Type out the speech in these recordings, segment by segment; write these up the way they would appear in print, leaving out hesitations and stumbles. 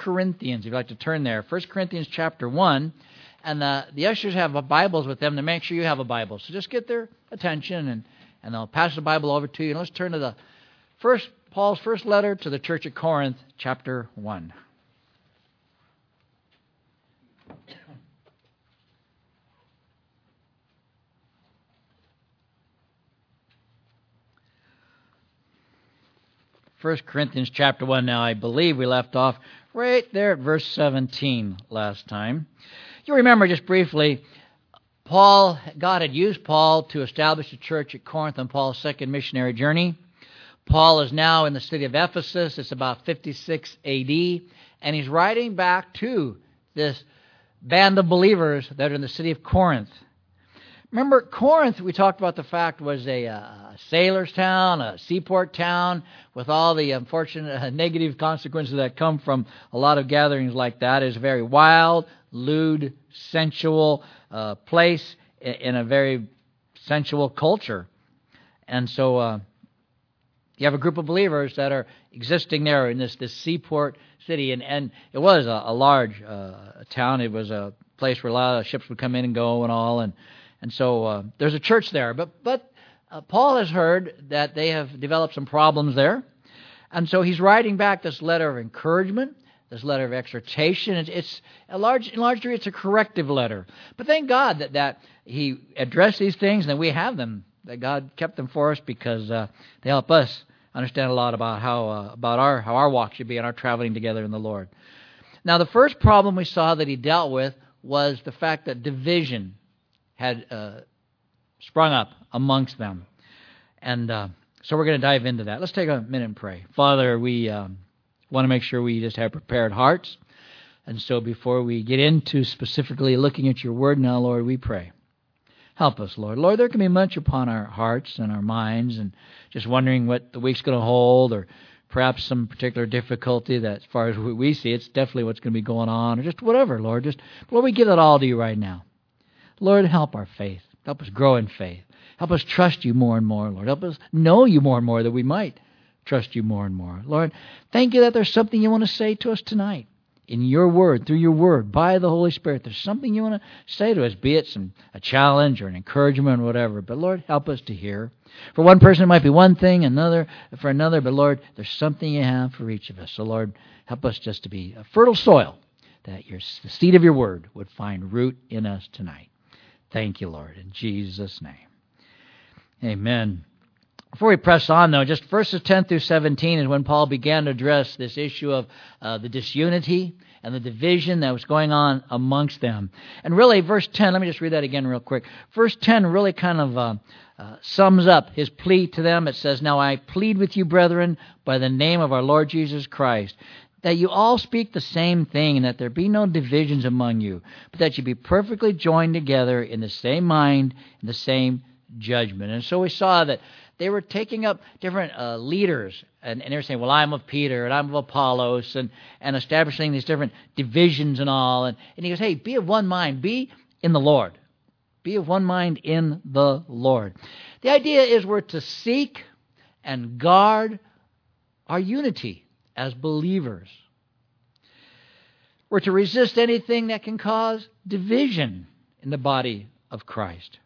Corinthians, if you'd like to turn there. 1 Corinthians chapter 1. And the ushers have Bibles with them to make sure you have a Bible. So just get their attention, and they'll pass the Bible over to you. And let's turn to Paul's first letter to the church at Corinth, chapter 1. First Corinthians chapter 1. Now, I believe we left off right there at verse 17 last time. You remember just briefly, God had used Paul to establish a church at Corinth on Paul's second missionary journey. Paul is now in the city of Ephesus. It's about 56 A.D., and he's writing back to this band of believers that are in the city of Corinth. Remember, Corinth, we talked about the fact, was a sailor's town, a seaport town, with all the unfortunate negative consequences that come from a lot of gatherings like that. It's a very wild, lewd, sensual place in a very sensual culture. And so you have a group of believers that are existing there in this seaport city. And it was a large town. It was a place where a lot of ships would come in and go and all. And so there's a church there. But Paul has heard that they have developed some problems there. And so he's writing back this letter of encouragement, this letter of exhortation. It's in large degree, it's a corrective letter. But thank God that he addressed these things and that we have them, that God kept them for us, because they help us understand a lot about how our walk should be and our traveling together in the Lord. Now, the first problem we saw that he dealt with was the fact that division had sprung up amongst them. And so we're going to dive into that. Let's take a minute and pray. Father, we want to make sure we just have prepared hearts. And so before we get into specifically looking at your word now, Lord, we pray. Help us, Lord. Lord, there can be much upon our hearts and our minds, and just wondering what the week's going to hold, or perhaps some particular difficulty that, as far as we see, it's definitely what's going to be going on, or just whatever, Lord. Lord, we give it all to you right now. Lord, help our faith. Help us grow in faith. Help us trust you more and more, Lord. Help us know you more and more, that we might trust you more and more. Lord, thank you that there's something you want to say to us tonight in your word, through your word, by the Holy Spirit. There's something you want to say to us, be it a challenge or an encouragement or whatever. But Lord, help us to hear. For one person it might be one thing, another for another. But Lord, there's something you have for each of us. So Lord, help us just to be a fertile soil, that the seed of your word would find root in us tonight. Thank you, Lord, in Jesus' name. Amen. Before we press on, though, just verses 10 through 17 is when Paul began to address this issue of the disunity and the division that was going on amongst them. And really, verse 10, let me just read that again real quick. Verse 10 really kind of sums up his plea to them. It says, "Now I plead with you, brethren, by the name of our Lord Jesus Christ, that you all speak the same thing, and that there be no divisions among you, but that you be perfectly joined together in the same mind and the same judgment." And so we saw that they were taking up different leaders, and they were saying, well, I'm of Peter, and I'm of Apollos, and establishing these different divisions and all. And he goes, hey, be of one mind, be in the Lord. Be of one mind in the Lord. The idea is we're to seek and guard our unity as believers. We're to resist anything that can cause division in the body of Christ.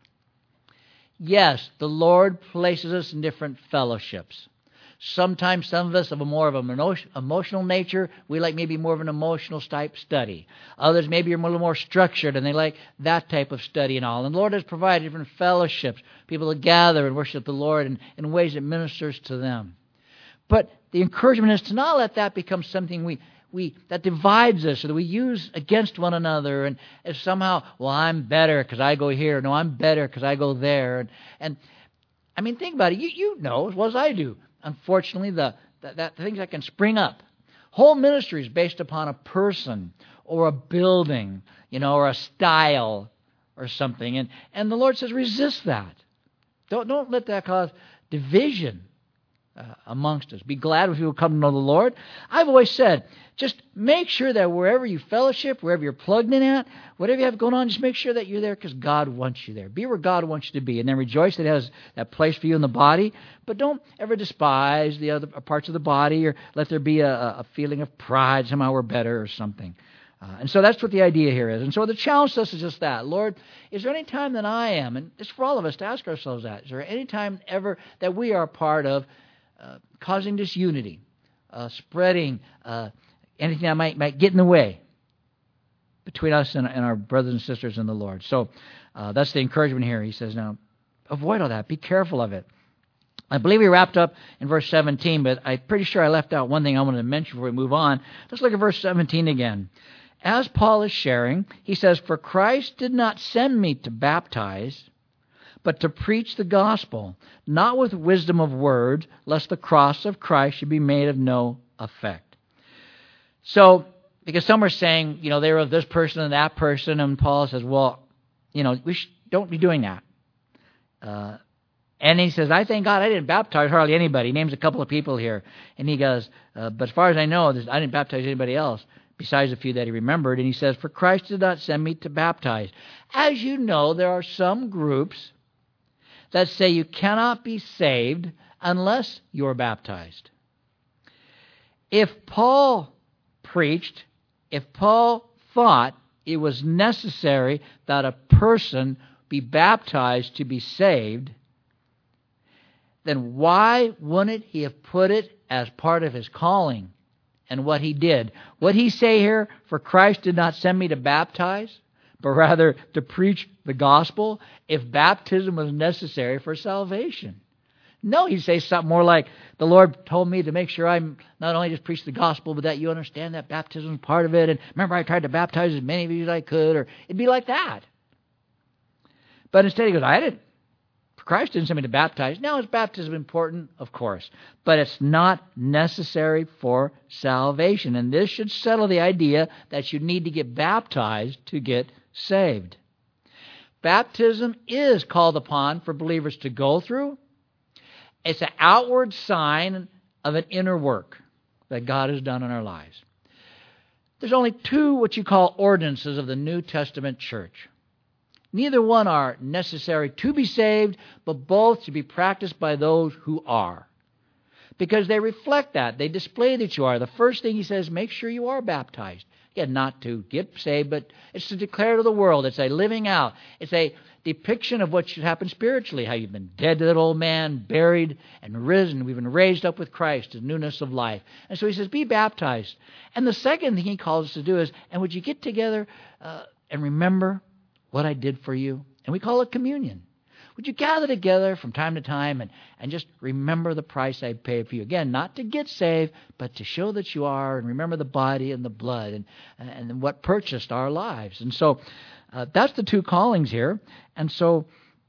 Yes, the Lord places us in different fellowships. Sometimes some of us have more of an emotional nature. We like maybe more of an emotional type study. Others maybe are a little more structured, and they like that type of study and all. And the Lord has provided different fellowships, people to gather and worship the Lord in ways that ministers to them. But the encouragement is to not let that become something that divides us, or that we use against one another, and if somehow, well, I'm better because I go here. No, I'm better because I go there. And I mean, think about it. You know as well as I do. Unfortunately, the things that can spring up. Whole ministries based upon a person or a building, or a style or something. And the Lord says, resist that. Don't let that cause division amongst us. Be glad when people come to know the Lord. I've always said, just make sure that wherever you fellowship, wherever you're plugged in at, whatever you have going on, just make sure that you're there because God wants you there. Be where God wants you to be. And then rejoice that He has that place for you in the body. But don't ever despise the other parts of the body or let there be a feeling of pride, somehow we're better or something. And so that's what the idea here is. And so the challenge to us is just that. Lord, is there any time that I am, and it's for all of us to ask ourselves that, is there any time ever that we are a part of causing disunity, spreading anything that might get in the way between us and our brothers and sisters in the Lord? So that's the encouragement here. He says, now, avoid all that. Be careful of it. I believe we wrapped up in verse 17, but I'm pretty sure I left out one thing I wanted to mention before we move on. Let's look at verse 17 again. As Paul is sharing, he says, "For Christ did not send me to baptize, but to preach the gospel, not with wisdom of words, lest the cross of Christ should be made of no effect." So, because some are saying, they were of this person and that person, and Paul says, well, we don't be doing that. And he says, I thank God I didn't baptize hardly anybody. He names a couple of people here. And he goes, but as far as I know, I didn't baptize anybody else besides a few that he remembered. And he says, "For Christ did not send me to baptize." As you know, there are some groups that say you cannot be saved unless you're baptized. If Paul preached, if Paul thought it was necessary that a person be baptized to be saved, then why wouldn't he have put it as part of his calling and what he did? What he say here, "For Christ did not send me to baptize, but rather to preach the gospel," if baptism was necessary for salvation? No, he'd say something more like, "The Lord told me to make sure I'm not only just preach the gospel, but that you understand that baptism is part of it. And remember, I tried to baptize as many of you as I could," or it'd be like that. But instead he goes, Christ didn't send me to baptize. Now, is baptism important? Of course. But it's not necessary for salvation. And this should settle the idea that you need to get baptized to get saved. Baptism is called upon for believers to go through. It's an outward sign of an inner work that God has done in our lives. There's only two what you call ordinances of the New Testament church. Neither one are necessary to be saved, but both should be practiced by those who are. Because they reflect that. They display that you are. The first thing he says, make sure you are baptized. Again, not to get saved, but it's to declare to the world. It's a living out. It's a depiction of what should happen spiritually, how you've been dead to that old man, buried and risen. We've been raised up with Christ in newness of life. And so he says, be baptized. And the second thing he calls us to do is, and would you get together and remember what I did for you? And we call it communion. Would you gather together from time to time and just remember the price I paid for you? Again, not to get saved, but to show that you are, and remember the body and the blood and what purchased our lives. And so that's the two callings here. And so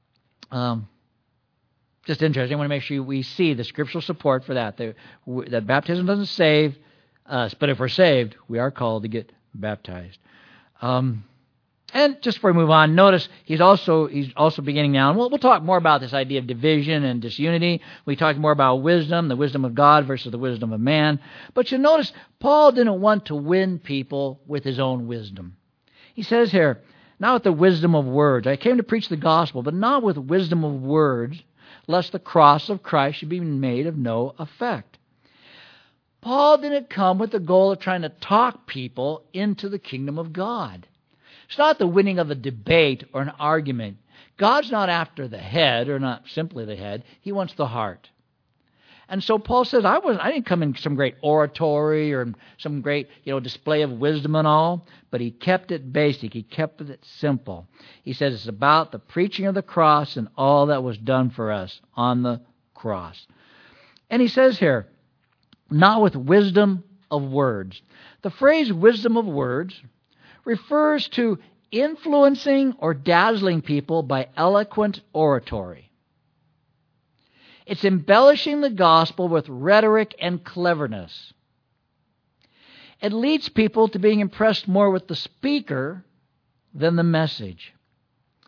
just interesting. I want to make sure we see the scriptural support for that. That baptism doesn't save us, but if we're saved, we are called to get baptized. And just before we move on, notice he's also beginning now, and we'll talk more about this idea of division and disunity. We talk more about wisdom, the wisdom of God versus the wisdom of man. But you notice Paul didn't want to win people with his own wisdom. He says here, not with the wisdom of words. I came to preach the gospel, but not with wisdom of words, lest the cross of Christ should be made of no effect. Paul didn't come with the goal of trying to talk people into the kingdom of God. It's not the winning of a debate or an argument. God's not after the head, or not simply the head. He wants the heart. And so Paul says, I didn't come in some great oratory or some great display of wisdom and all, but he kept it basic. He kept it simple. He says it's about the preaching of the cross and all that was done for us on the cross. And he says here, not with wisdom of words. The phrase wisdom of words refers to influencing or dazzling people by eloquent oratory. It's embellishing the gospel with rhetoric and cleverness. It leads people to being impressed more with the speaker than the message.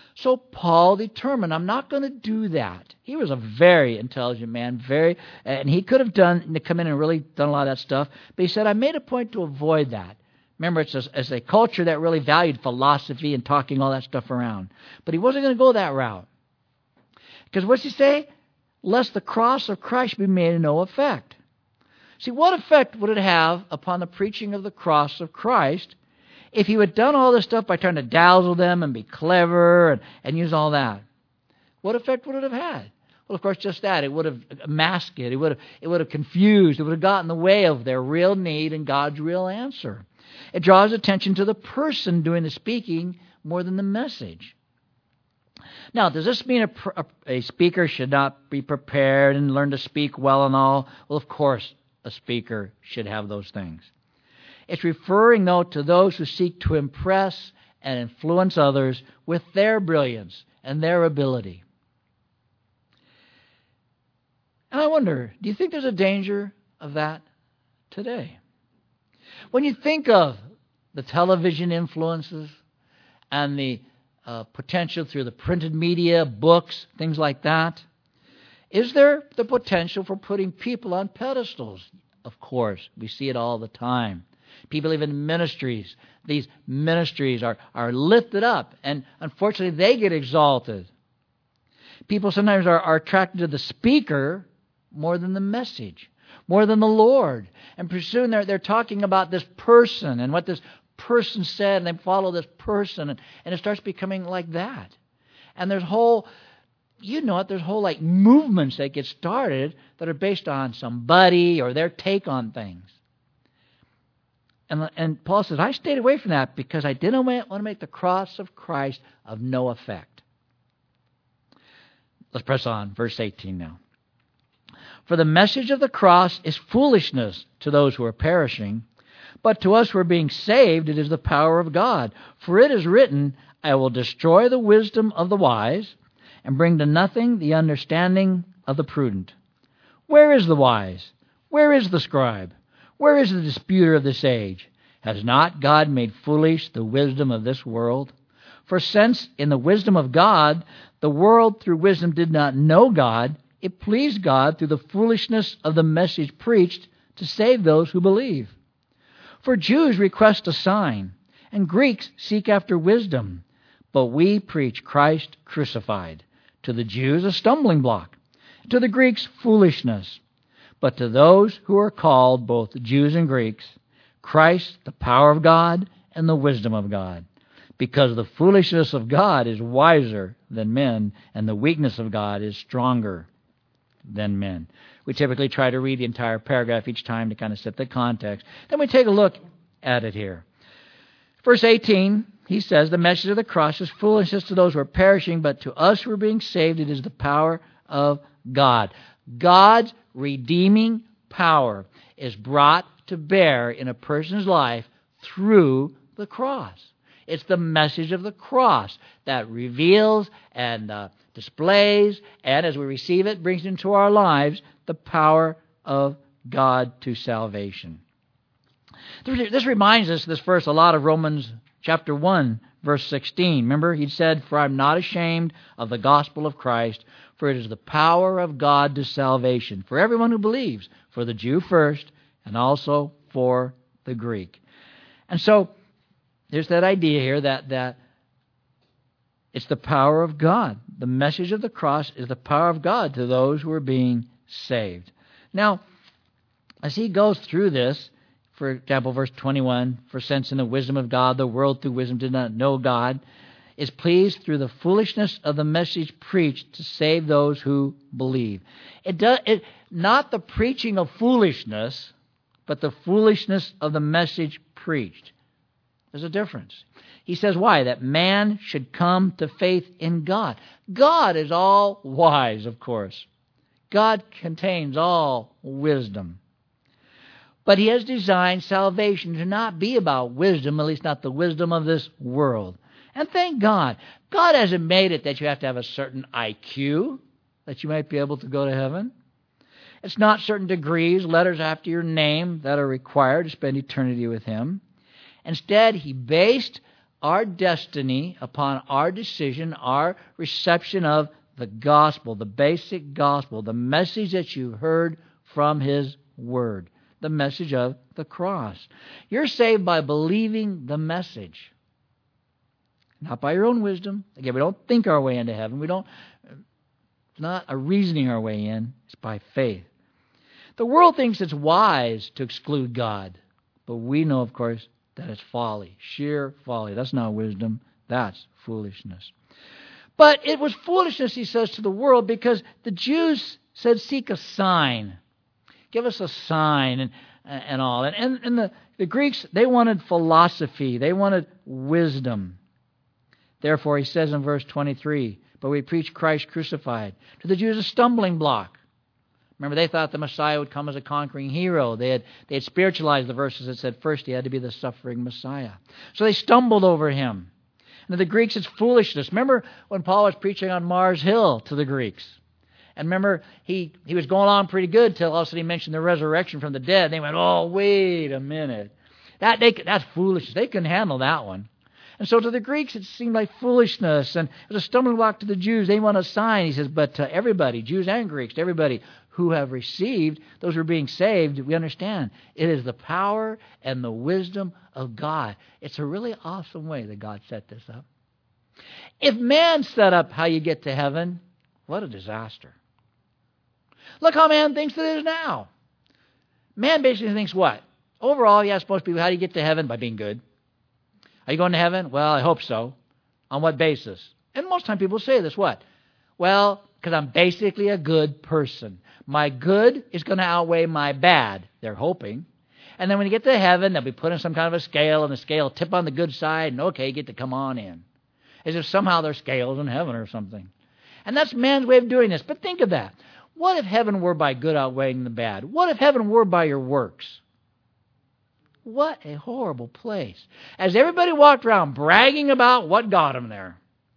So Paul determined, I'm not going to do that. He was a very intelligent man, and he could have come in and really done a lot of that stuff, but he said, I made a point to avoid that. Remember, it's a culture that really valued philosophy and talking all that stuff around. But he wasn't going to go that route. Because what's he say? Lest the cross of Christ be made of no effect. See, what effect would it have upon the preaching of the cross of Christ if he had done all this stuff by trying to dazzle them and be clever and use all that? What effect would it have had? Well, of course, just that. It would have masked it. It would have confused. It would have gotten in the way of their real need and God's real answer. It draws attention to the person doing the speaking more than the message. Now, does this mean a speaker should not be prepared and learn to speak well and all? Well, of course, a speaker should have those things. It's referring, though, to those who seek to impress and influence others with their brilliance and their ability. And I wonder, do you think there's a danger of that today? When you think of the television influences and the potential through the printed media, books, things like that, is there the potential for putting people on pedestals? Of course, we see it all the time. People even in ministries. These ministries are lifted up, and unfortunately they get exalted. People sometimes are attracted to the speaker more than the message, more than the Lord. And pretty soon they're talking about this person and what this person said, and they follow this person, and it starts becoming like that. And there's whole like movements that get started that are based on somebody or their take on things. And Paul says, I stayed away from that because I didn't want to make the cross of Christ of no effect. Let's press on. Verse 18 now. For the message of the cross is foolishness to those who are perishing, but to us who are being saved it is the power of God. For it is written, I will destroy the wisdom of the wise and bring to nothing the understanding of the prudent. Where is the wise? Where is the scribe? Where is the disputer of this age? Has not God made foolish the wisdom of this world? For since in the wisdom of God, the world through wisdom did not know God, it pleased God through the foolishness of the message preached to save those who believe. For Jews request a sign, and Greeks seek after wisdom. But we preach Christ crucified. To the Jews a stumbling block, to the Greeks foolishness. But to those who are called, both Jews and Greeks, Christ the power of God and the wisdom of God. Because the foolishness of God is wiser than men, and the weakness of God is stronger than men. We typically try to read the entire paragraph each time to kind of set the context. Then we take a look at it here. Verse 18, he says, the message of the cross is foolishness to those who are perishing, but to us who are being saved, it is the power of God. God's redeeming power is brought to bear in a person's life through the cross. It's the message of the cross that reveals and displays, and as we receive it, brings into our lives the power of God to salvation. This reminds us, this verse, a lot of Romans chapter 1, verse 16. Remember, he said, for I'm not ashamed of the gospel of Christ, for it is the power of God to salvation, for everyone who believes, for the Jew first, and also for the Greek. And so, there's that idea here that it's the power of God. The message of the cross is the power of God to those who are being saved. Now, as he goes through this, for example, verse 21, for since in the wisdom of God, the world through wisdom did not know God, is pleased through the foolishness of the message preached to save those who believe. Not the preaching of foolishness, but the foolishness of the message preached. There's a difference. He says, why? That man should come to faith in God. God is all wise, of course. God contains all wisdom. But he has designed salvation to not be about wisdom, at least not the wisdom of this world. And thank God. God hasn't made it that you have to have a certain IQ that you might be able to go to heaven. It's not certain degrees, letters after your name that are required to spend eternity with him. Instead, he based our destiny upon our decision, our reception of the gospel, the basic gospel, the message that you heard from His Word, the message of the cross. You're saved by believing the message, not by your own wisdom. Again, we don't think our way into heaven. It's not a reasoning our way in. It's by faith. The world thinks it's wise to exclude God, but we know, of course, that it's folly, sheer folly. That's not wisdom. That's foolishness. But it was foolishness, he says, to the world because the Jews said, seek a sign. Give us a sign and all. And the Greeks, they wanted philosophy. They wanted wisdom. Therefore, he says in verse 23, but we preach Christ crucified. To the Jews, a stumbling block. Remember, they thought the Messiah would come as a conquering hero. They had spiritualized the verses that said first he had to be the suffering Messiah. So they stumbled over him. And to the Greeks, it's foolishness. Remember when Paul was preaching on Mars Hill to the Greeks? And remember, he was going along pretty good till all of a sudden he mentioned the resurrection from the dead. And they went, oh, wait a minute. That's foolishness. They couldn't handle that one. And so to the Greeks, it seemed like foolishness. And it was a stumbling block to the Jews. They want a sign. He says, but to everybody, Jews and Greeks, to everybody who have received, those who are being saved, we understand it is the power and the wisdom of God. It's a really awesome way that God set this up. If man set up how you get to heaven, what a disaster. Look how man thinks it is now. Man basically thinks what? Overall, yeah, it's supposed to be, how do you get to heaven? By being good. Are you going to heaven? Well, I hope so. On what basis? And most time people say this, what? Well, because I'm basically a good person. My good is going to outweigh my bad, they're hoping. And then when you get to heaven, they'll be put in some kind of a scale, and the scale will tip on the good side, and okay, you get to come on in. As if somehow there's scales in heaven or something. And that's man's way of doing this. But think of that. What if heaven were by good outweighing the bad? What if heaven were by your works? What a horrible place. As everybody walked around bragging about what got them there.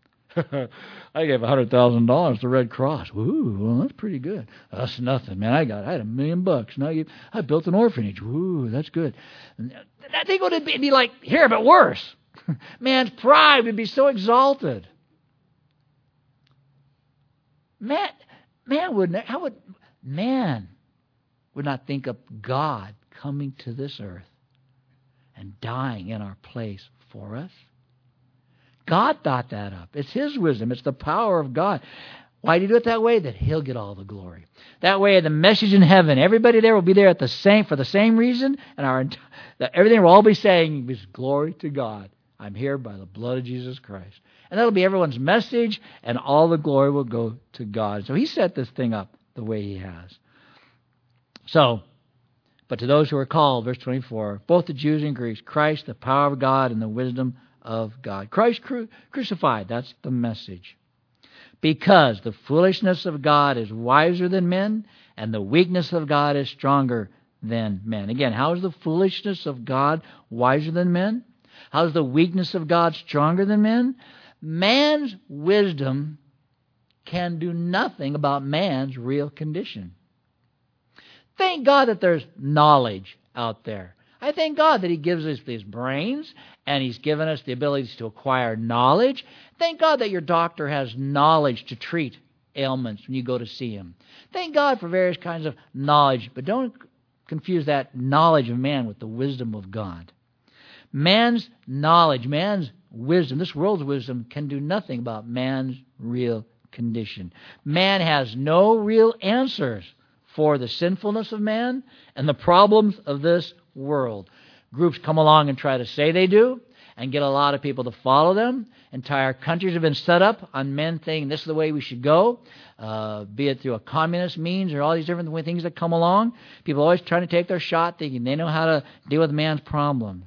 I gave $100,000 to Red Cross. Ooh, well, that's pretty good. That's nothing, man. I had $1 million. Now I built an orphanage. Ooh, that's good. They go to be like, here, but worse. Man's pride would be so exalted. Man would not think of God coming to this earth and dying in our place for us. God thought that up. It's His wisdom. It's the power of God. Why did He do it that way? That He'll get all the glory. That way, the message in heaven, everybody there will be there for the same reason, and everything will all be saying is glory to God. I'm here by the blood of Jesus Christ. And that'll be everyone's message, and all the glory will go to God. So He set this thing up the way He has. So, but to those who are called, verse 24, both the Jews and Greeks, Christ, the power of God and the wisdom of God. Christ crucified, that's the message. Because the foolishness of God is wiser than men, and the weakness of God is stronger than men. Again, how is the foolishness of God wiser than men? How is the weakness of God stronger than men? Man's wisdom can do nothing about man's real condition. Thank God that there's knowledge out there. I thank God that He gives us these brains, and He's given us the abilities to acquire knowledge. Thank God that your doctor has knowledge to treat ailments when you go to see him. Thank God for various kinds of knowledge, but don't confuse that knowledge of man with the wisdom of God. Man's knowledge, man's wisdom, this world's wisdom, can do nothing about man's real condition. Man has no real answers for the sinfulness of man and the problems of this world. Groups come along and try to say they do and get a lot of people to follow them. Entire countries have been set up on men thinking this is the way we should go, be it through a communist means or all these different things that come along. People always trying to take their shot thinking they know how to deal with man's problem.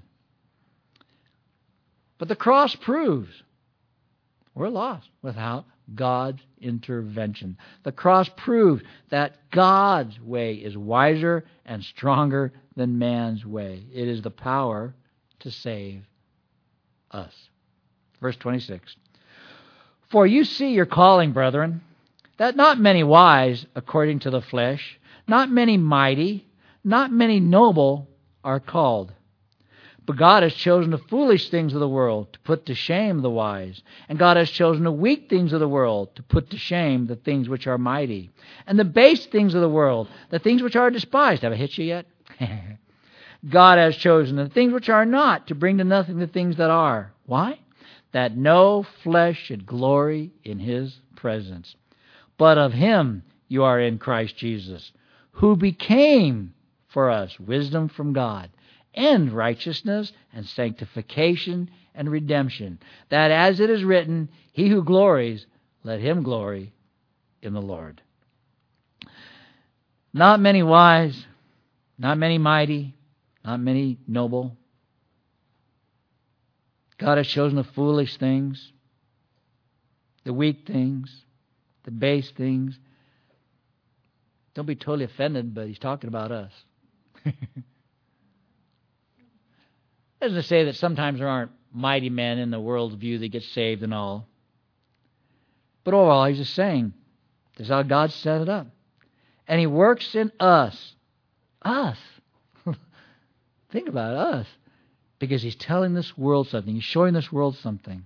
But the cross proves we're lost without God's intervention. The cross proves that God's way is wiser and stronger than man's way. It is the power to save us. Verse 26. For you see your calling, brethren, that not many wise according to the flesh, not many mighty, not many noble are called. But God has chosen the foolish things of the world to put to shame the wise. And God has chosen the weak things of the world to put to shame the things which are mighty. And the base things of the world, the things which are despised. Have I hit you yet? God has chosen the things which are not to bring to nothing the things that are. Why? That no flesh should glory in His presence. But of Him you are in Christ Jesus, who became for us wisdom from God, and righteousness, and sanctification, and redemption, that as it is written, he who glories, let him glory in the Lord. Not many wise, not many mighty, not many noble. God has chosen the foolish things, the weak things, the base things. Don't be totally offended, but he's talking about us. Doesn't say that sometimes there aren't mighty men in the world's view that get saved and all. But overall, he's just saying, this is how God set it up. And He works in us. Us. Think about us. Because He's telling this world something. He's showing this world something.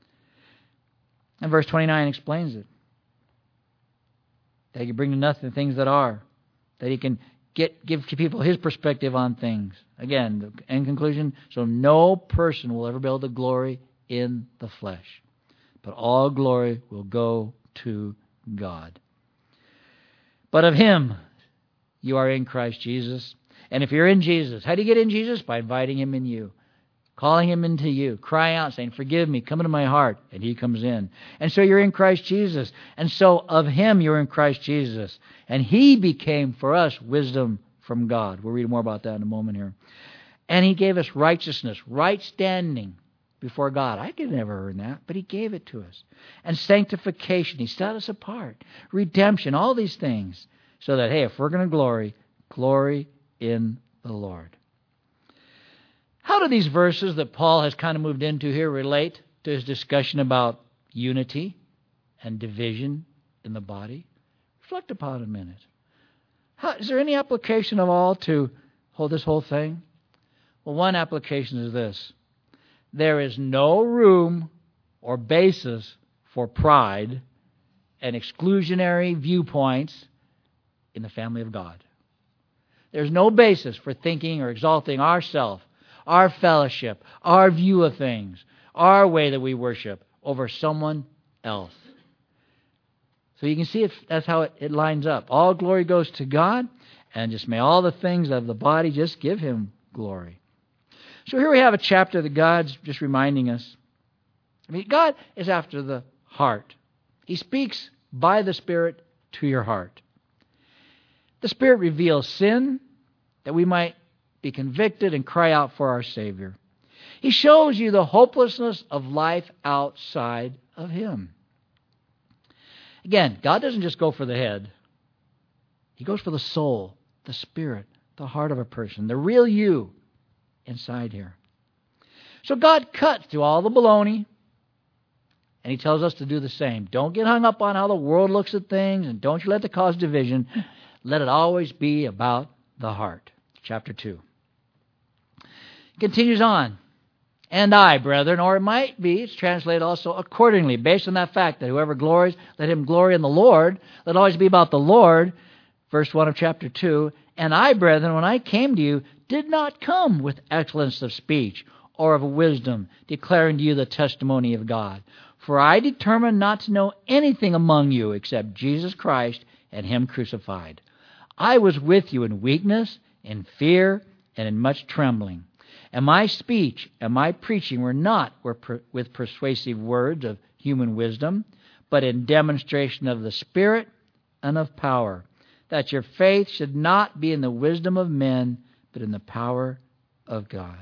And verse 29 explains it. That He can bring to nothing the things that are. That He can give to people His perspective on things. Again, in conclusion, so no person will ever be able to glory in the flesh. But all glory will go to God. But of Him you are in Christ Jesus. And if you're in Jesus, how do you get in Jesus? By inviting Him in you. Calling Him into you. Crying out, saying, forgive me, come into my heart. And He comes in. And so you're in Christ Jesus. And so of Him you're in Christ Jesus. And He became for us wisdom from God. We'll read more about that in a moment here. And He gave us righteousness, right standing before God. I could never earn that, but He gave it to us. And sanctification. He set us apart. Redemption, all these things. So that, hey, if we're going to glory in the Lord. How do these verses that Paul has kind of moved into here relate to his discussion about unity and division in the body? Reflect upon it a minute. Is there any application at all to this whole thing? Well, one application is this. There is no room or basis for pride and exclusionary viewpoints in the family of God. There's no basis for thinking or exalting ourselves, our fellowship, our view of things, our way that we worship over someone else. So you can see that's how it lines up. All glory goes to God, and just may all the things of the body just give Him glory. So here we have a chapter that God's just reminding us. I mean, God is after the heart. He speaks by the Spirit to your heart. The Spirit reveals sin that we might be convicted and cry out for our Savior. He shows you the hopelessness of life outside of Him. Again, God doesn't just go for the head. He goes for the soul, the spirit, the heart of a person, the real you inside here. So God cuts through all the baloney, and He tells us to do the same. Don't get hung up on how the world looks at things, and don't you let it cause division. Let it always be about the heart. Chapter 2. It continues on. And I, brethren, or it might be, it's translated also accordingly, based on that fact that whoever glories, let him glory in the Lord. Let it always be about the Lord. Verse 1 of chapter 2. And I, brethren, when I came to you, did not come with excellence of speech or of wisdom, declaring to you the testimony of God. For I determined not to know anything among you except Jesus Christ and Him crucified. I was with you in weakness, in fear, and in much trembling. And my speech and my preaching were not with persuasive words of human wisdom, but in demonstration of the Spirit and of power, that your faith should not be in the wisdom of men, but in the power of God.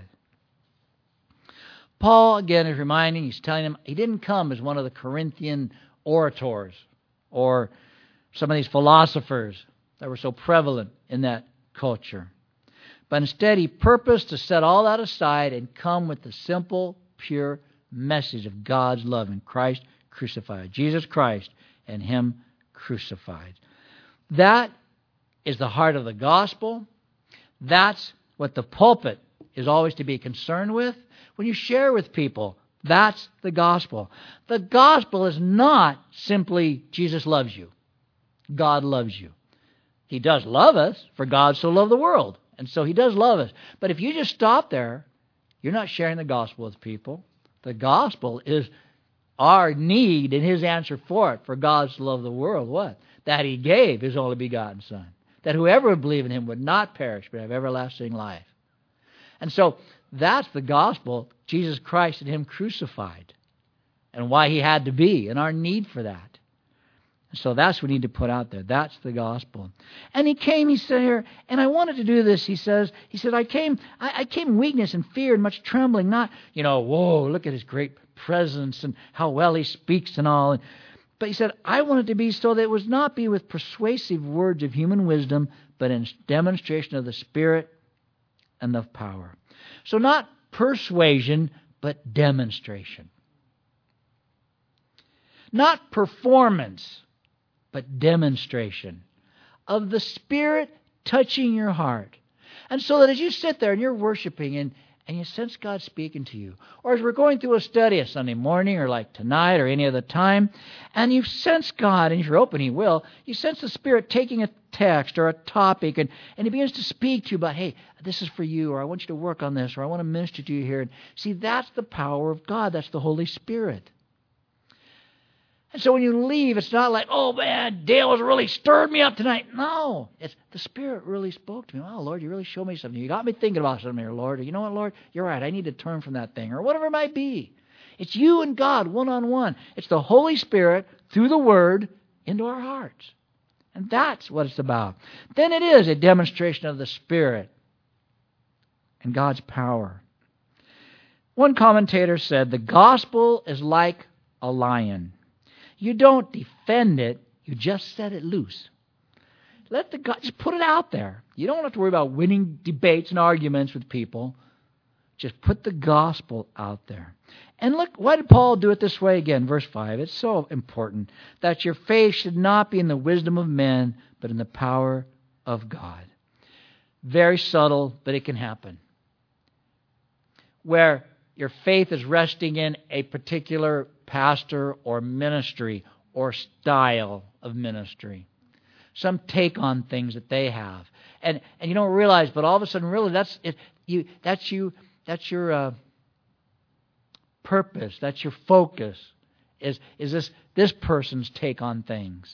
Paul, again, is reminding, he's telling them, he didn't come as one of the Corinthian orators or some of these philosophers that were so prevalent in that culture. But instead, he purposed to set all that aside and come with the simple, pure message of God's love in Christ crucified. Jesus Christ and Him crucified. That is the heart of the gospel. That's what the pulpit is always to be concerned with, when you share with people, that's the gospel. The gospel is not simply Jesus loves you. God loves you. He does love us, for God so loved the world. And so He does love us. But if you just stop there, you're not sharing the gospel with people. The gospel is our need and His answer for it. For God so loved the world, what? That He gave His only begotten Son. That whoever would believe in Him would not perish, but have everlasting life. And so that's the gospel, Jesus Christ and Him crucified. And why He had to be, and our need for that. So that's what we need to put out there. That's the gospel. And He came, He said here, and I wanted to do this, He said, I came in weakness and fear and much trembling, not, whoa, look at His great presence and how well He speaks and all. But He said, I wanted to be so that it would not be with persuasive words of human wisdom, but in demonstration of the Spirit and of power. So not persuasion, but demonstration. Not performance, but demonstration of the Spirit touching your heart. And so that as you sit there and you're worshiping and you sense God speaking to you, or as we're going through a study a Sunday morning or like tonight or any other time, and you sense God, and if you're open, He will, you sense the Spirit taking a text or a topic and He begins to speak to you about, hey, this is for you, or I want you to work on this, or I want to minister to you here. And see, that's the power of God. That's the Holy Spirit. And so when you leave, it's not like, oh man, Dale has really stirred me up tonight. No, it's the Spirit really spoke to me. Oh, Lord, you really showed me something. You got me thinking about something here, Lord. Or, you know what, Lord? You're right. I need to turn from that thing, or whatever it might be. It's you and God, one-on-one. It's the Holy Spirit, through the Word, into our hearts. And that's what it's about. Then it is a demonstration of the Spirit and God's power. One commentator said, the gospel is like a lion. You don't defend it, you just set it loose. Just put it out there. You don't have to worry about winning debates and arguments with people. Just put the gospel out there. And look, why did Paul do it this way again? Verse 5, it's so important. That your faith should not be in the wisdom of men, but in the power of God. Very subtle, but it can happen. Where your faith is resting in a particular pastor or ministry or style of ministry. Some take on things that they have. And you don't realize, but all of a sudden, really, that's your purpose, that's your focus, is this person's take on things.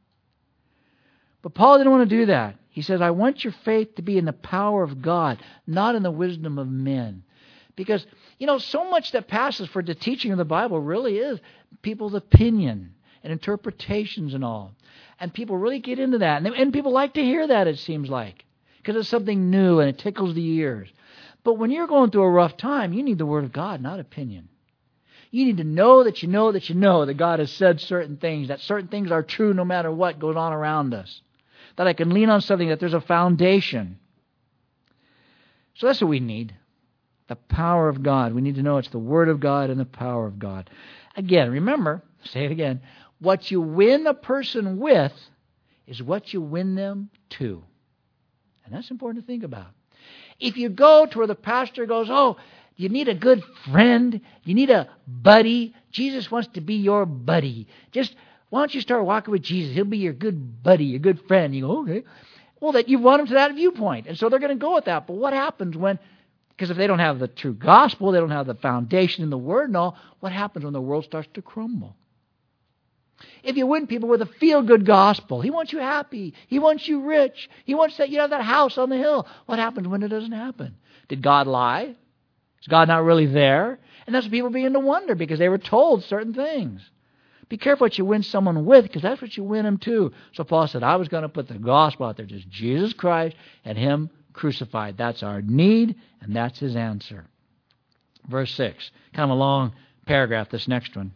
But Paul didn't want to do that. He says, I want your faith to be in the power of God, not in the wisdom of men. Because, so much that passes for the teaching of the Bible really is people's opinion and interpretations and all. And people really get into that. And people like to hear that, it seems like, because it's something new and it tickles the ears. But when you're going through a rough time, you need the Word of God, not opinion. You need to know that you know that you know that God has said certain things, that certain things are true no matter what goes on around us. That I can lean on something, that there's a foundation. So that's what we need. The power of God. We need to know it's the Word of God and the power of God. Again, remember, say it again, what you win a person with is what you win them to. And that's important to think about. If you go to where the pastor goes, oh, you need a good friend, you need a buddy, Jesus wants to be your buddy. Just, why don't you start walking with Jesus? He'll be your good buddy, your good friend. You go, okay. Well, that you want them to that viewpoint. And so they're going to go with that. But what happens when... Because if they don't have the true gospel, they don't have the foundation in the Word and all, what happens when the world starts to crumble? If you win people with a feel-good gospel, He wants you happy, He wants you rich, He wants that you have that house on the hill. What happens when it doesn't happen? Did God lie? Is God not really there? And that's what people begin to wonder because they were told certain things. Be careful what you win someone with, because that's what you win them to. So Paul said, I was going to put the gospel out there, just Jesus Christ and Him crucified. That's our need, and that's His answer. Verse 6, kind of a long paragraph, this next one.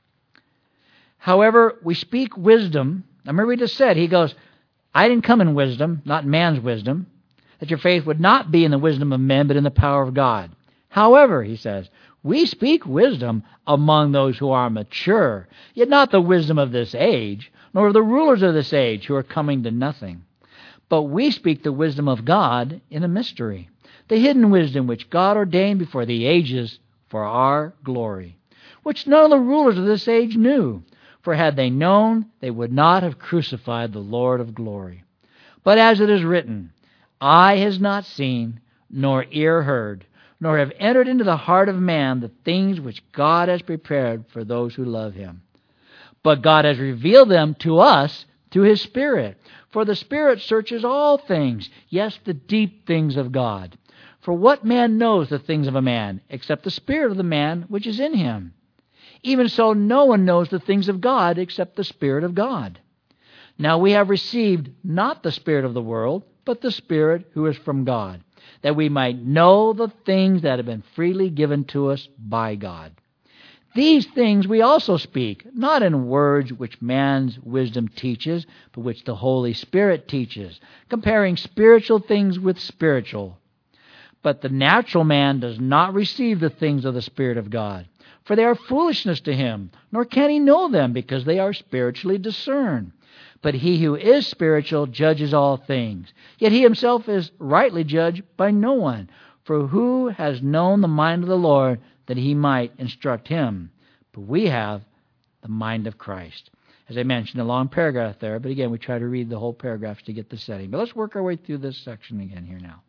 However, we speak wisdom. Now remember we just said, he goes, I didn't come in wisdom, not man's wisdom, that your faith would not be in the wisdom of men, but in the power of God. However, he says, we speak wisdom among those who are mature, yet not the wisdom of this age, nor of the rulers of this age who are coming to nothing. But we speak the wisdom of God in a mystery, the hidden wisdom which God ordained before the ages for our glory, which none of the rulers of this age knew. For had they known, they would not have crucified the Lord of glory. But as it is written, eye has not seen, nor ear heard, nor have entered into the heart of man the things which God has prepared for those who love him. But God has revealed them to us through his Spirit. For the Spirit searches all things, yes, the deep things of God. For what man knows the things of a man, except the spirit of the man which is in him? Even so, no one knows the things of God except the Spirit of God. Now we have received not the spirit of the world, but the Spirit who is from God, that we might know the things that have been freely given to us by God. These things we also speak, not in words which man's wisdom teaches, but which the Holy Spirit teaches, comparing spiritual things with spiritual. But the natural man does not receive the things of the Spirit of God, for they are foolishness to him, nor can he know them, because they are spiritually discerned. But he who is spiritual judges all things, yet he himself is rightly judged by no one. For who has known the mind of the Lord, that he might instruct him? But we have the mind of Christ. As I mentioned, a long paragraph there, but again, we try to read the whole paragraphs to get the setting. But let's work our way through this section again here now.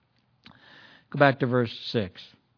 Go back to verse 6.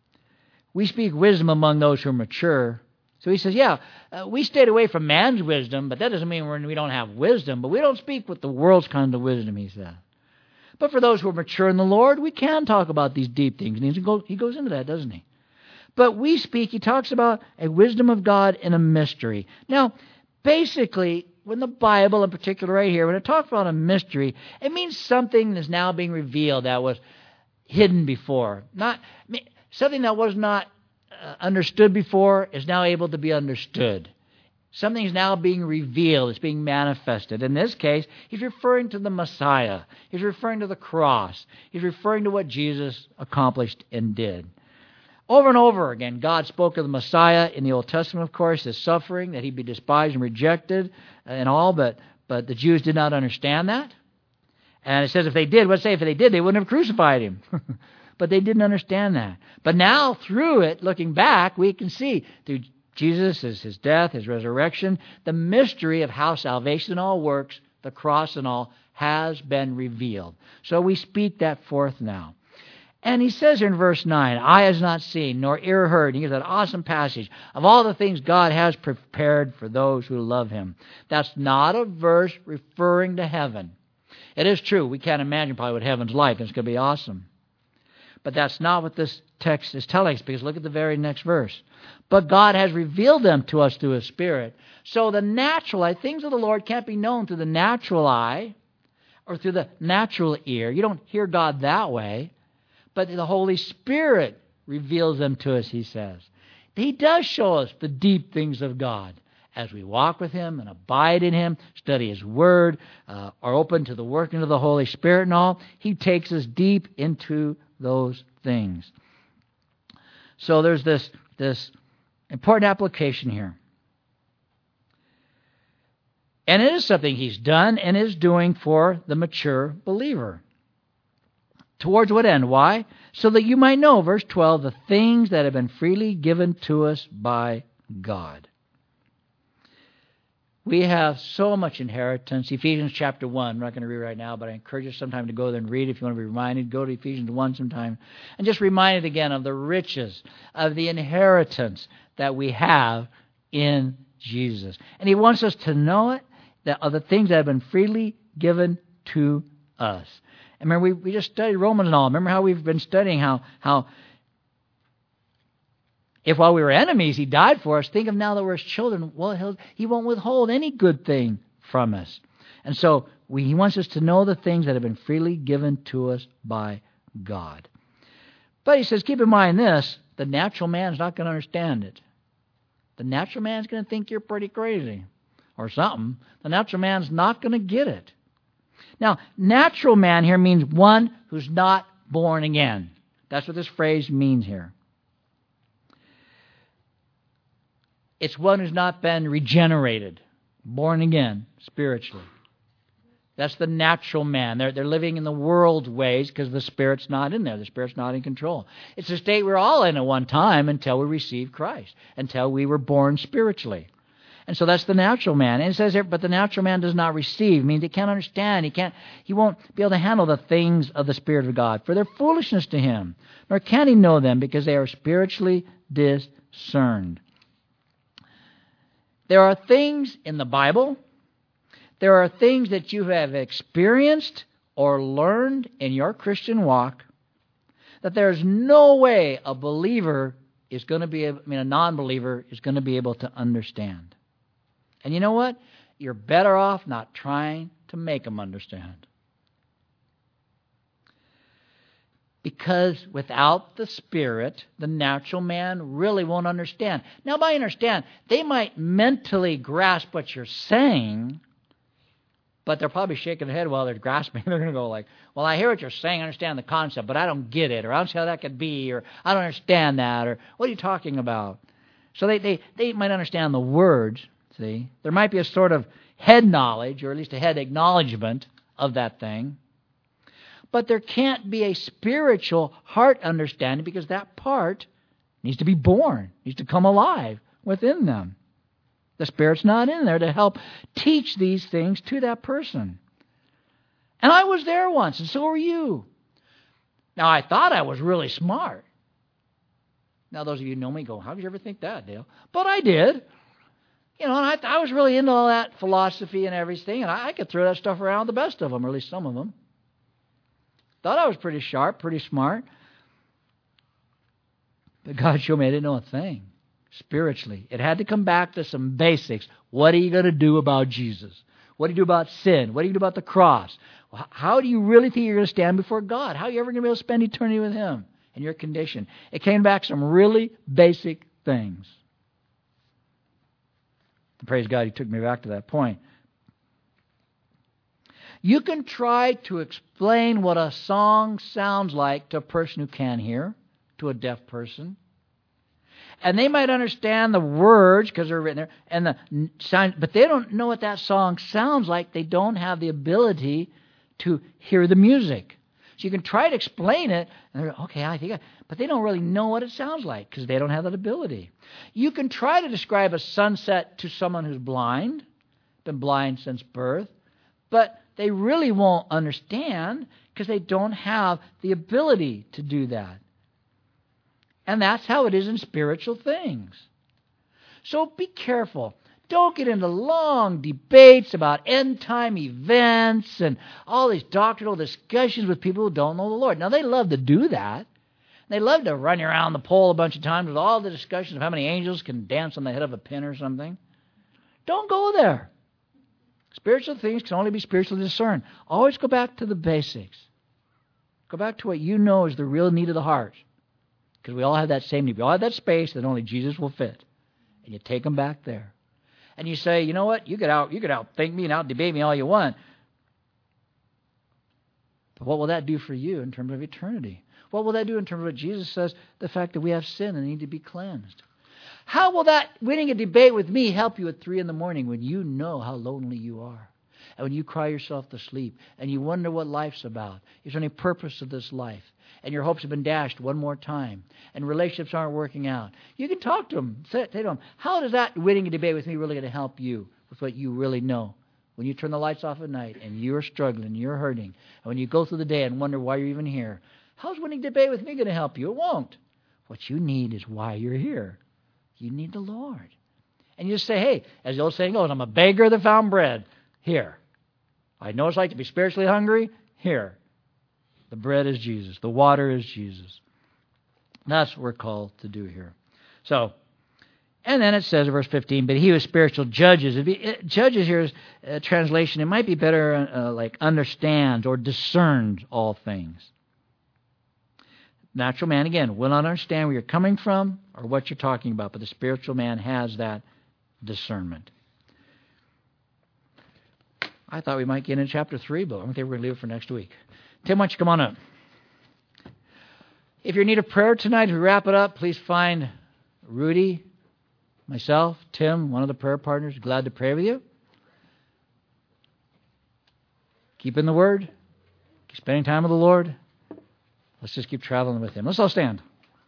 We speak wisdom among those who are mature. So he says, we stayed away from man's wisdom, but that doesn't mean we don't have wisdom. But we don't speak with the world's kind of wisdom, he says. But for those who are mature in the Lord, we can talk about these deep things. And he goes into that, doesn't he? But we speak, he talks about a wisdom of God in a mystery. Now, basically, when the Bible in particular right here, when it talks about a mystery, it means something that's now being revealed that was hidden before. Something that was not understood before is now able to be understood. Something is now being revealed. It's being manifested. In this case, he's referring to the Messiah. He's referring to the cross. He's referring to what Jesus accomplished and did. Over and over again, God spoke of the Messiah in the Old Testament, of course, his suffering, that he'd be despised and rejected and all, but the Jews did not understand that. And it says if they did, if they did, they wouldn't have crucified him. But they didn't understand that. But now, through it, looking back, we can see through Jesus, his death, his resurrection, the mystery of how salvation all works, the cross and all, has been revealed. So we speak that forth now. And he says here in verse 9, eye has not seen, nor ear heard. And he gives that awesome passage of all the things God has prepared for those who love him. That's not a verse referring to heaven. It is true, we can't imagine probably what heaven's like, and it's going to be awesome. But that's not what this text is telling us, because look at the very next verse. But God has revealed them to us through his Spirit. So the natural eye, things of the Lord can't be known through the natural eye or through the natural ear. You don't hear God that way. But the Holy Spirit reveals them to us, he says. He does show us the deep things of God. As we walk with him and abide in him, study his word, are open to the working of the Holy Spirit and all, he takes us deep into those things. So there's this important application here. And it is something he's done and is doing for the mature believer. Towards what end? Why? So that you might know, verse 12, the things that have been freely given to us by God. We have so much inheritance. Ephesians chapter 1, I'm not going to read right now, but I encourage you sometime to go there and read. If you want to be reminded, go to Ephesians 1 sometime. And just reminded again of the riches of the inheritance that we have in Jesus. And he wants us to know it, that of the things that have been freely given to us. And remember, we just studied Romans and all. Remember how we've been studying how if while we were enemies, he died for us, think of now that we're his children, well, he won't withhold any good thing from us. And so he wants us to know the things that have been freely given to us by God. But he says, keep in mind this, the natural man's not going to understand it. The natural man's going to think you're pretty crazy or something. The natural man's not going to get it. Now, natural man here means one who's not born again. That's what this phrase means here. It's one who's not been regenerated, born again spiritually. That's the natural man. They're living in the world ways because the Spirit's not in there. The Spirit's not in control. It's a state we're all in at one time until we receive Christ, until we were born spiritually. And so that's the natural man. And it says here, but the natural man does not receive. It means he can't understand. He won't be able to handle the things of the Spirit of God, for they're foolishness to him. Nor can he know them because they are spiritually discerned. There are things in the Bible, there are things that you have experienced or learned in your Christian walk that there's no way a believer is going to be, a non-believer is going to be able to understand. And you know what? You're better off not trying to make them understand. Because without the Spirit, the natural man really won't understand. Now, by understand, they might mentally grasp what you're saying, but they're probably shaking their head while they're grasping. They're going to go like, well, I hear what you're saying, I understand the concept, but I don't get it, or I don't see how that could be, or I don't understand that, or what are you talking about? So they might understand the words, see. There might be a sort of head knowledge, or at least a head acknowledgement of that thing. But there can't be a spiritual heart understanding because that part needs to be born, needs to come alive within them. The Spirit's not in there to help teach these things to that person. And I was there once, and so were you. Now, I thought I was really smart. Now, those of you who know me go, how did you ever think that, Dale? But I did. And I was really into all that philosophy and everything, and I could throw that stuff around, the best of them, or at least some of them. Thought I was pretty sharp, pretty smart. But God showed me I didn't know a thing. Spiritually, it had to come back to some basics. What are you going to do about Jesus? What do you do about sin? What do you do about the cross? How do you really think you're going to stand before God? How are you ever going to be able to spend eternity with Him in your condition? It came back to some really basic things. Praise God, He took me back to that point. You can try to explain what a song sounds like to a person who can hear, to a deaf person. And they might understand the words because they're written there, and the sign, but they don't know what that song sounds like. They don't have the ability to hear the music. So you can try to explain it, and they're okay, but they don't really know what it sounds like because they don't have that ability. You can try to describe a sunset to someone who's blind, been blind since birth, but they really won't understand because they don't have the ability to do that. And that's how it is in spiritual things. So be careful. Don't get into long debates about end-time events and all these doctrinal discussions with people who don't know the Lord. Now, they love to do that. They love to run you around the pole a bunch of times with all the discussions of how many angels can dance on the head of a pin or something. Don't go there. Spiritual things can only be spiritually discerned. Always go back to the basics. Go back to what you know is the real need of the heart. Because we all have that same need. We all have that space that only Jesus will fit. And you take them back there. And you say, you know what? You could outthink me and outdebate me all you want. But what will that do for you in terms of eternity? What will that do in terms of what Jesus says, the fact that we have sin and need to be cleansed? How will that winning a debate with me help you at 3 a.m. when you know how lonely you are? And when you cry yourself to sleep and you wonder what life's about? Is there any purpose to this life? And your hopes have been dashed one more time, and relationships aren't working out. You can talk to them. Say to them, how does that winning a debate with me really going to help you with what you really know? When you turn the lights off at night and you're struggling, you're hurting, and when you go through the day and wonder why you're even here, how's winning a debate with me going to help you? It won't. What you need is why you're here. You need the Lord. And you just say, hey, as the old saying goes, I'm a beggar that found bread. Here. I know it's like to be spiritually hungry. Here. The bread is Jesus. The water is Jesus. That's what we're called to do here. So, and then it says in verse 15, but he who is spiritual judges. Judges here is a translation. It might be better like understands or discerns all things. Natural man, again, will not understand where you're coming from or what you're talking about, but the spiritual man has that discernment. I thought we might get into chapter 3, but I think we're going to leave it for next week. Tim, why don't you come on up? If you're in need of prayer tonight, we wrap it up, please find Rudy, myself, Tim, one of the prayer partners. Glad to pray with you. keep in the Word, keep spending time with the Lord. Let's just keep traveling with Him. Let's all stand.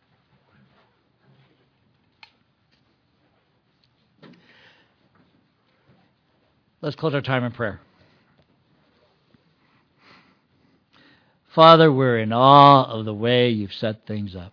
Let's close our time in prayer. Father, we're in awe of the way you've set things up.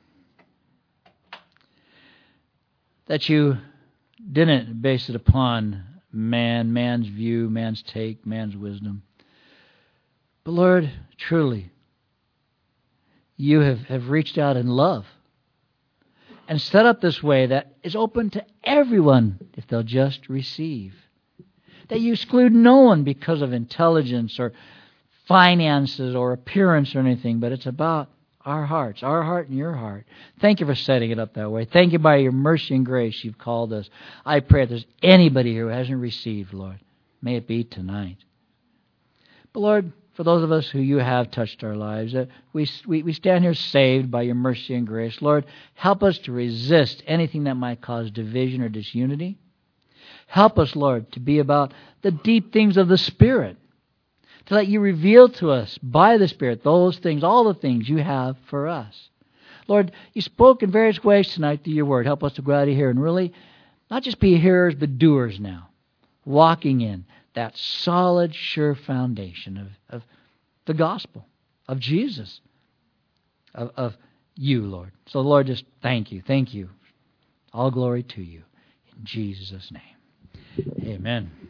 That you didn't base it upon man's view, man's take, man's wisdom. But Lord, truly, you have reached out in love and set up this way that is open to everyone if they'll just receive. That you exclude no one because of intelligence or finances or appearance or anything, but it's about our hearts, our heart and your heart. Thank you for setting it up that way. Thank you by your mercy and grace you've called us. I pray if there's anybody here who hasn't received, Lord, may it be tonight. But Lord, for those of us who you have touched our lives, we stand here saved by your mercy and grace. Lord, help us to resist anything that might cause division or disunity. Help us, Lord, to be about the deep things of the Spirit, to let you reveal to us by the Spirit those things, all the things you have for us. Lord, you spoke in various ways tonight through your word. Help us to go out of here and really not just be hearers, but doers now, walking in that solid, sure foundation of the gospel, of Jesus, of you, Lord. So, Lord, just thank you. Thank you. All glory to you. In Jesus' name. Amen.